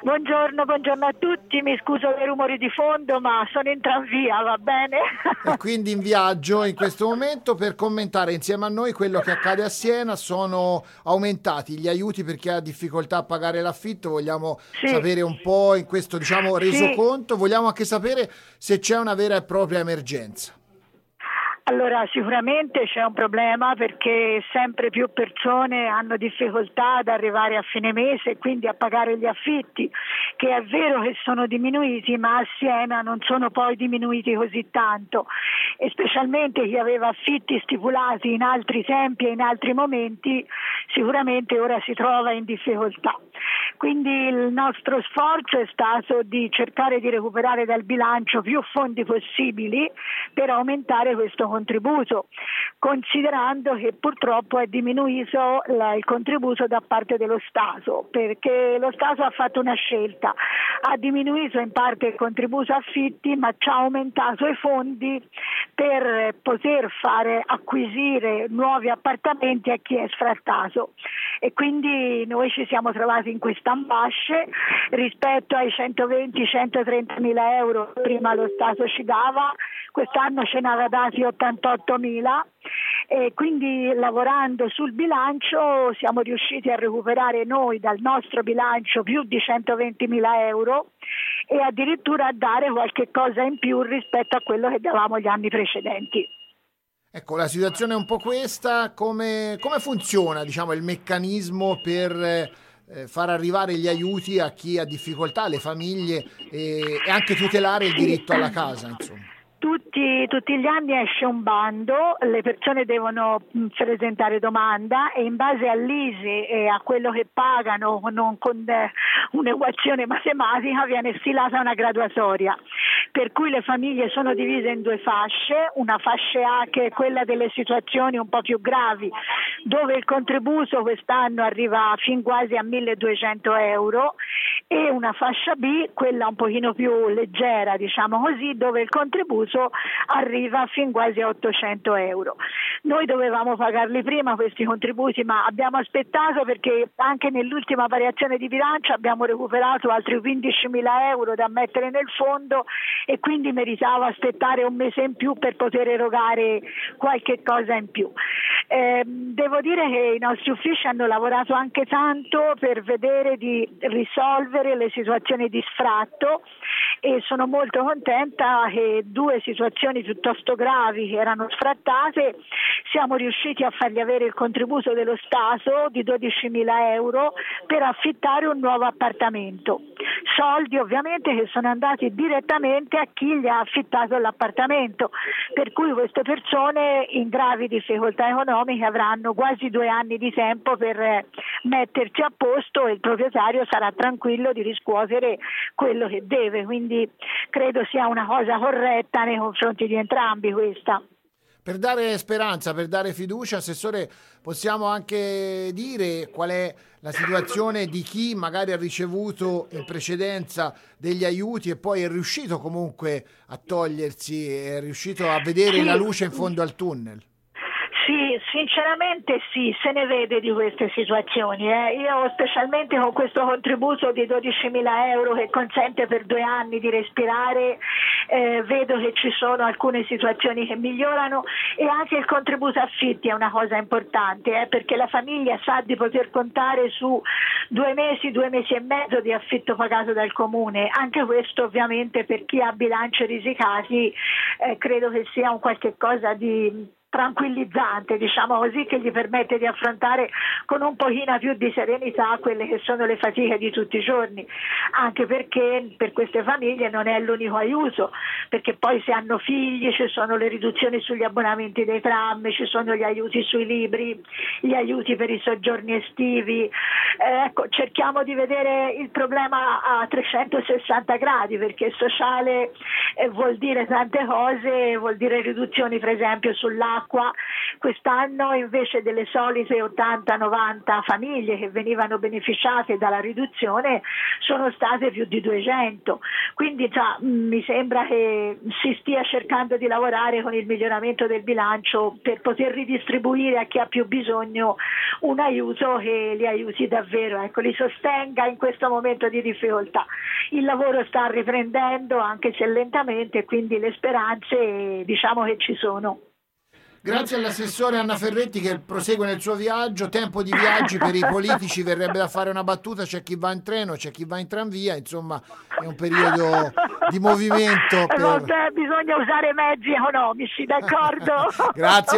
Buongiorno a tutti, mi scuso per i rumori di fondo, ma sono in tranvia, va bene? E quindi in viaggio in questo momento per commentare insieme a noi quello che accade a Siena. Sono aumentati gli aiuti per chi ha difficoltà a pagare l'affitto. Vogliamo Sì, sapere un po' in questo, sì. resoconto, vogliamo anche sapere se c'è una vera e propria emergenza. Allora, sicuramente c'è un problema perché sempre più persone hanno difficoltà ad arrivare a fine mese e quindi a pagare gli affitti, che è vero che sono diminuiti, ma a Siena non sono poi diminuiti così tanto, e specialmente chi aveva affitti stipulati in altri tempi e in altri momenti sicuramente ora si trova in difficoltà. Quindi il nostro sforzo è stato di cercare di recuperare dal bilancio più fondi possibili per aumentare questo contributo, considerando che purtroppo è diminuito il contributo da parte dello Stato, perché lo Stato ha fatto una scelta, ha diminuito in parte il contributo affitti, ma ci ha aumentato i fondi per poter fare acquisire nuovi appartamenti a chi è sfrattato, e quindi noi ci siamo trovati in questa ambasce rispetto ai 120-130 mila euro prima lo Stato ci dava, quest'anno ce ne aveva dati 88 mila, e quindi lavorando sul bilancio siamo riusciti a recuperare noi dal nostro bilancio più di 120 mila euro e addirittura a dare qualche cosa in più rispetto a quello che davamo gli anni precedenti. Ecco, la situazione è un po' questa. Come funziona, il meccanismo per far arrivare gli aiuti a chi ha difficoltà, alle famiglie, e anche tutelare il Sì. diritto alla casa, insomma. Tutti gli anni esce un bando, le persone devono presentare domanda e in base all'ISEE e a quello che pagano non con un'equazione matematica viene stilata una graduatoria, per cui le famiglie sono divise in due fasce, una fascia A che è quella delle situazioni un po' più gravi, dove il contributo quest'anno arriva fin quasi a 1200 euro, e una fascia B, quella un pochino più leggera, diciamo così, dove il contributo arriva fin quasi a 800 euro. Noi dovevamo pagarli prima questi contributi, ma abbiamo aspettato perché anche nell'ultima variazione di bilancio abbiamo recuperato altri 15.000 euro da mettere nel fondo, e quindi meritava aspettare un mese in più per poter erogare qualche cosa in più. Devo dire che i nostri uffici hanno lavorato anche tanto per vedere di risolvere le situazioni di sfratto, e sono molto contenta che due situazioni piuttosto gravi che erano sfrattate siamo riusciti a fargli avere il contributo dello Stato di 12.000 euro per affittare un nuovo appartamento, soldi ovviamente che sono andati direttamente a chi gli ha affittato l'appartamento, per cui queste persone in gravi difficoltà economiche avranno quasi 2 anni di tempo per mettersi a posto, e il proprietario sarà tranquillo di riscuotere quello che deve, quindi credo sia una cosa corretta nei confronti di entrambi questa. Per dare speranza, per dare fiducia, Assessore, possiamo anche dire qual è la situazione di chi magari ha ricevuto in precedenza degli aiuti e poi è riuscito comunque a togliersi, è riuscito a vedere la luce in Sì. fondo al tunnel? Sì, sinceramente sì, se ne vede di queste situazioni. Io specialmente con questo contributo di 12.000 euro che consente per 2 anni di respirare, vedo che ci sono alcune situazioni che migliorano, e anche il contributo affitti è una cosa importante, perché la famiglia sa di poter contare su 2 mesi e mezzo di affitto pagato dal comune. Anche questo ovviamente per chi ha bilanci risicati credo che sia un qualche cosa di tranquillizzante, diciamo così, che gli permette di affrontare con un pochino più di serenità quelle che sono le fatiche di tutti i giorni, anche perché per queste famiglie non è l'unico aiuto, perché poi se hanno figli ci sono le riduzioni sugli abbonamenti dei tram, ci sono gli aiuti sui libri, gli aiuti per i soggiorni estivi. Ecco, cerchiamo di vedere il problema a 360 gradi, perché sociale vuol dire tante cose, vuol dire riduzioni per esempio sull'acqua, l'acqua. Quest'anno invece delle solite 80-90 famiglie che venivano beneficiate dalla riduzione sono state più di 200, quindi mi sembra che si stia cercando di lavorare con il miglioramento del bilancio per poter ridistribuire a chi ha più bisogno un aiuto che li aiuti davvero, ecco, li sostenga in questo momento di difficoltà. Il lavoro sta riprendendo anche se lentamente, quindi le speranze diciamo che ci sono. Grazie all'assessore Anna Ferretti che prosegue nel suo viaggio. Tempo di viaggi per i politici, verrebbe da fare una battuta, c'è chi va in treno, c'è chi va in tranvia, insomma è un periodo di movimento. Bisogna usare mezzi economici, d'accordo? Grazie.